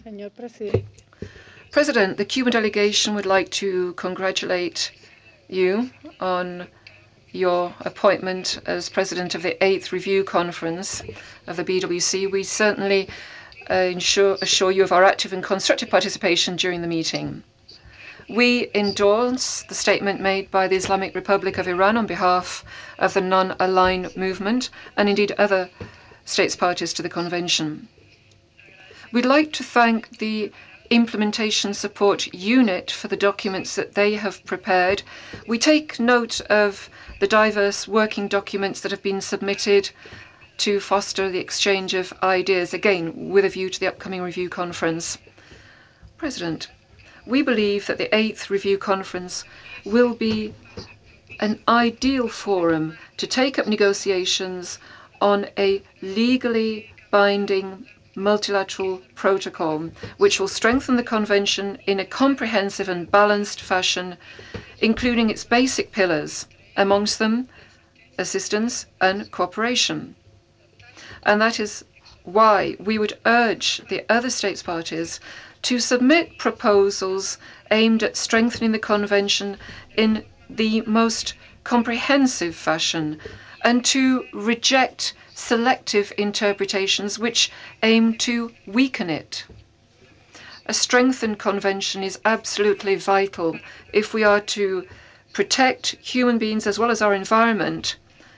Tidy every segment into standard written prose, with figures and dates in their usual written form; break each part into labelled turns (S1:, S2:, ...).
S1: President, the Cuban delegation would like to congratulate you on your appointment as president of the 8th Review Conference of the BWC. We certainly assure you of our active and constructive participation during the meeting. We endorse the statement made by the Islamic Republic of Iran on behalf of the Non-Aligned Movement and indeed other states parties to the convention. We'd like to thank the Implementation Support Unit for the documents that they have prepared. We take note of the diverse working documents that have been submitted to foster the exchange of ideas, again, with a view to the upcoming review conference. President, we believe that the 8th Review Conference will be an ideal forum to take up negotiations on a legally binding multilateral protocol, which will strengthen the convention in a comprehensive and balanced fashion, including its basic pillars, amongst them assistance and cooperation. And that is why we would urge the other states parties to submit proposals aimed at strengthening the convention in the most comprehensive fashion and to reject selective interpretations which aim to weaken it. A strengthened convention is absolutely vital if we are to protect human beings as well as our environment,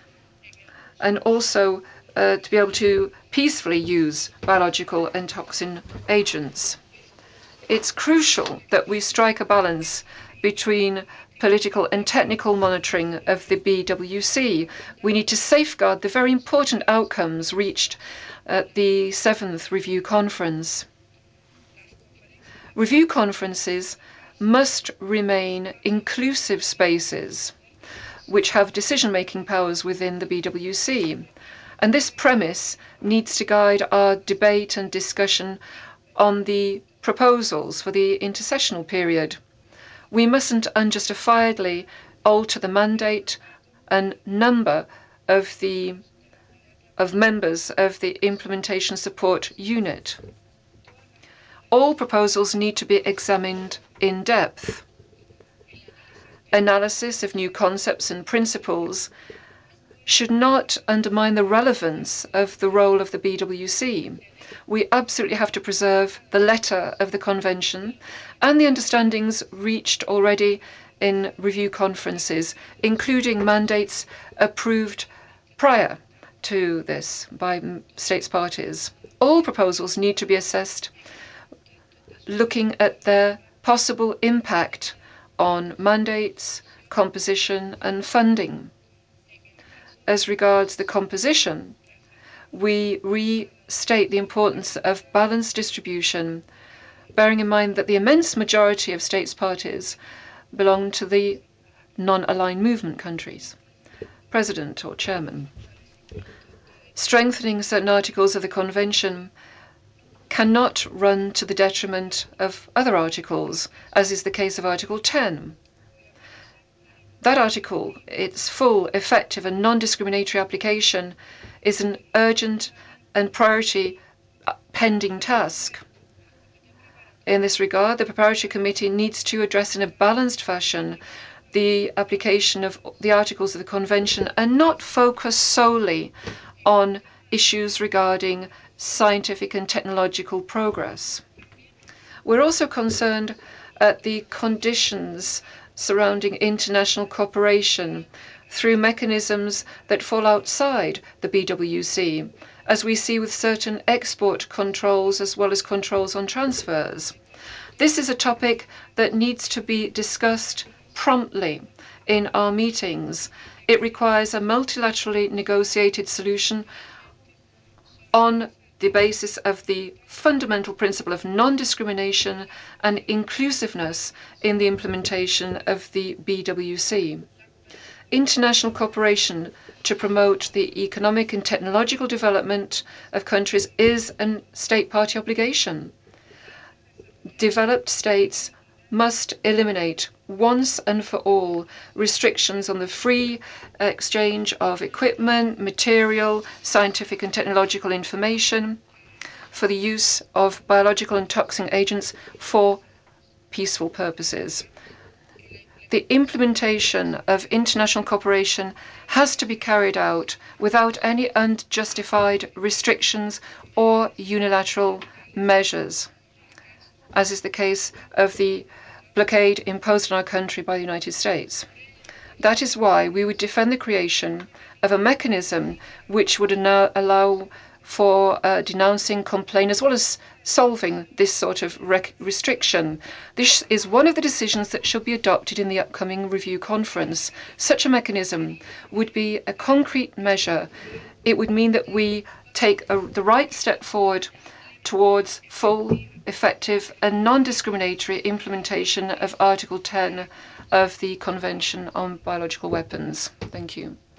S1: and also to be able to peacefully use biological and toxin agents. It's crucial that we strike a balance between political and technical monitoring of the BWC. We need to safeguard the very important outcomes reached at the 7th Review Conference. Review conferences must remain inclusive spaces which have decision-making powers within the BWC. And this premise needs to guide our debate and discussion on the proposals for the intercessional period. We mustn't unjustifiedly alter the mandate and number of members of the Implementation Support Unit. All proposals need to be examined in depth. Analysis of new concepts and principles should not undermine the relevance of the role of the BWC. We absolutely have to preserve the letter of the convention and the understandings reached already in review conferences, including mandates approved prior to this by states parties. All proposals need to be assessed looking at their possible impact on mandates, composition, and funding. As regards the composition, we restate the importance of balanced distribution, bearing in mind that the immense majority of states parties belong to the non-aligned movement countries. President or Chairman, strengthening certain articles of the Convention cannot run to the detriment of other articles, as is the case of Article 10. That article, its full, effective and non-discriminatory application, is an urgent and priority pending task. In this regard, the Preparatory Committee needs to address in a balanced fashion the application of the articles of the Convention and not focus solely on issues regarding scientific and technological progress. We're also concerned at the conditions surrounding international cooperation through mechanisms that fall outside the BWC, as we see with certain export controls as well as controls on transfers. This is a topic that needs to be discussed promptly in our meetings. It requires a multilaterally negotiated solution on the basis of the fundamental principle of non-discrimination and inclusiveness in the implementation of the BWC. International cooperation to promote the economic and technological development of countries is a state party obligation. Developed states must eliminate once and for all restrictions on the free exchange of equipment, material, scientific and technological information, for the use of biological and toxic agents for peaceful purposes. The implementation of international cooperation has to be carried out without any unjustified restrictions or unilateral measures, as is the case of the blockade imposed on our country by the United States. That is why we would defend the creation of a mechanism which would allow for denouncing, complaining, as well as solving this sort of restriction. This is one of the decisions that should be adopted in the upcoming review conference. Such a mechanism would be a concrete measure. It would mean that we take the right step forward towards full, effective and non-discriminatory implementation of Article 10 of the Convention on Biological Weapons. Thank you.